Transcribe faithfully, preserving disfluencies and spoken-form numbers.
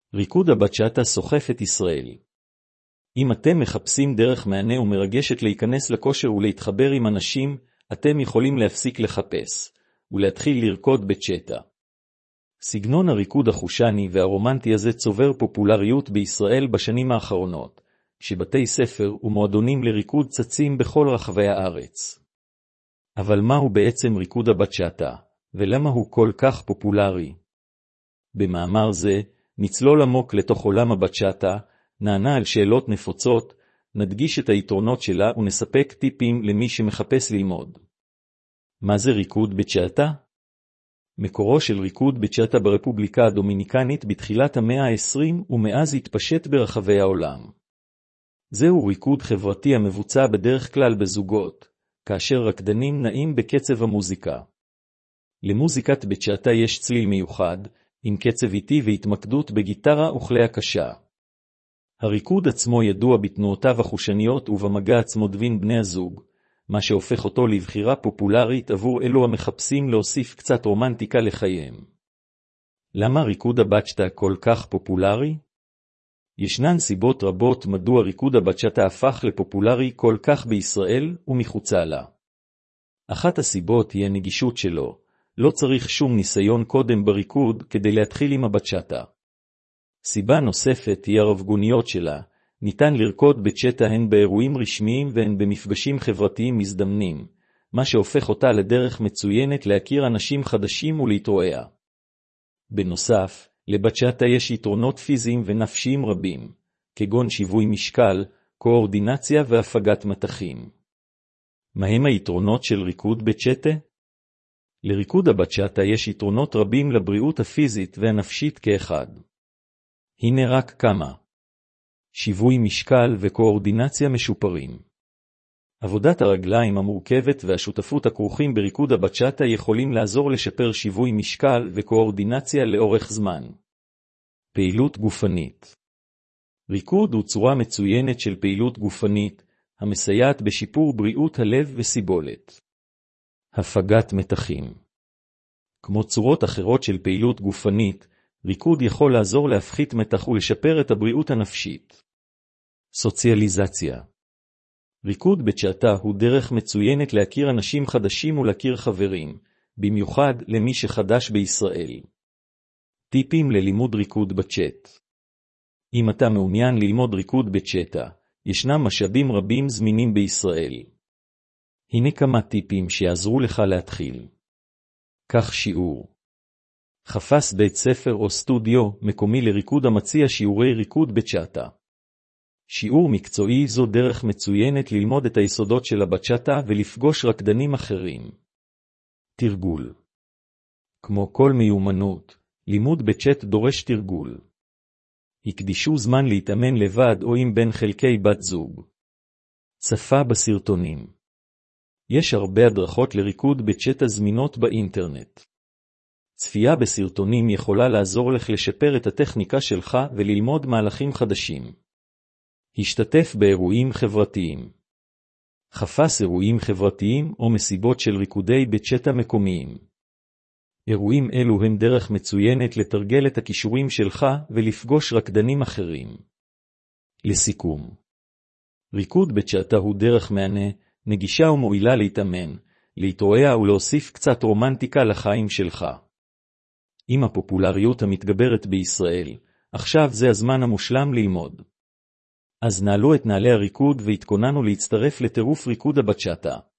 ריקוד הבצ'אטה סוחף את ישראל. אם אתם מחפשים דרך מענה ומרגשת להיכנס לכושר ולהתחבר עם אנשים, אתם יכולים להפסיק לחפש, ולהתחיל לרקוד בצ'אטה. סגנון הריקוד החושני והרומנטי הזה צובר פופולריות בישראל בשנים האחרונות, שבתי ספר ומועדונים לריקוד צצים בכל רחבי הארץ. אבל מהו בעצם ריקוד הבצ'אטה, ולמה הוא כל כך פופולרי? במאמר זה, נצלול עמוק לתוך עולם הבצ'אטה, נענה על שאלות נפוצות, נדגיש את היתרונות שלה ונספק טיפים למי שמחפש ללמוד. מה זה ריקוד בצ'אטה? מקורו של ריקוד בצ'אטה ברפובליקה הדומיניקנית בתחילת המאה ה-עשרים ומאז התפשט ברחבי העולם. זהו ריקוד חברתי המבוצע בדרך כלל בזוגות, כאשר רקדנים נעים בקצב המוזיקה. למוזיקת בצ'אטה יש צליל מיוחד, עם קצב איטי והתמקדות בגיטרה וכלי הקשה. הריקוד עצמו ידוע בתנועותיו החושניות ובמגע עצמו בין בני הזוג, מה שהופך אותו לבחירה פופולרית עבור אלו המחפשים להוסיף קצת רומנטיקה לחייהם. למה ריקוד הבצ'אטה כל כך פופולרי? ישנן סיבות רבות מדוע ריקוד הבצ'אטה הפך לפופולרי כל כך בישראל ומחוצה לה. אחת הסיבות היא הנגישות שלו, לא צריך שום ניסיון קודם בריקוד כדי להתחיל עם הבצ'אטה. סיבה נוספת היא הרבגוניות שלה, ניתן לרקוד בצ'אטה הן באירועים רשמיים והן במפגשים חברתיים מזדמנים, מה שהופך אותה לדרך מצוינת להכיר אנשים חדשים ולהתרועע. בנוסף, לבצ'אטה יש יתרונות פיזיים ונפשיים רבים, כגון שיווי משקל, קואורדינציה והפגת מתחים. מהם היתרונות של ריקוד בצ'אטה? לריקוד הבצ'אטה יש יתרונות רבים לבריאות הפיזית והנפשית כאחד. הנה רק כמה. שיווי משקל וקואורדינציה משופרים. עבודת הרגליים המורכבת והשותפות הכרוכים בריקוד הבצ'אטה יכולים לעזור לשפר שיווי משקל וקואורדינציה לאורך זמן. פעילות גופנית. ריקוד הוא צורה מצוינת של פעילות גופנית, המסייעת בשיפור בריאות הלב וסיבולת. הפגת מתחים. כמו צורות אחרות של פעילות גופנית, ריקוד יכול לעזור להפחית מתח ולשפר את הבריאות הנפשית. סוציאליזציה. ריקוד בצ'אטה הוא דרך מצוינת להכיר אנשים חדשים ולהכיר חברים, במיוחד למי שחדש בישראל. טיפים ללימוד ריקוד בצ'אט. אם אתה מעוניין ללמוד ריקוד בצ'אטה, ישנם משאבים רבים זמינים בישראל. הנה כמה טיפים שיעזרו לך להתחיל. קח שיעור. חפש בית ספר או סטודיו מקומי לריקוד המציע שיעורי ריקוד בצ'אטה. שיעור מקצועי זו דרך מצוינת ללמוד את היסודות של הבצ'אטה ולפגוש רקדנים אחרים. תרגול. כמו כל מיומנות, לימוד בצ'אט דורש תרגול. הקדישו זמן להתאמן לבד או עם בין חלקי בת זוג. צפה בסרטונים. יש הרבה הדרכות לריקוד בצ'אטה זמינות באינטרנט. צפייה בסרטונים יכולה לעזור לך לשפר את הטכניקה שלך וללמוד מהלכים חדשים. השתתף באירועים חברתיים. חפש אירועים חברתיים או מסיבות של ריקודי בצ'אטה מקומיים. אירועים אלו הם דרך מצוינת לתרגל את הכישורים שלך ולפגוש רקדנים אחרים. לסיכום. ריקוד בצ'אטה הוא דרך מענה, נגישה ומועילה להתאמן, להתרועע ולהוסיף קצת רומנטיקה לחיים שלך. עם הפופולריות המתגברת בישראל, עכשיו זה הזמן המושלם ללמוד. אז נעלו את נעלי הריקוד והתכוננו להצטרף לטירוף ריקוד הבצ'אטה.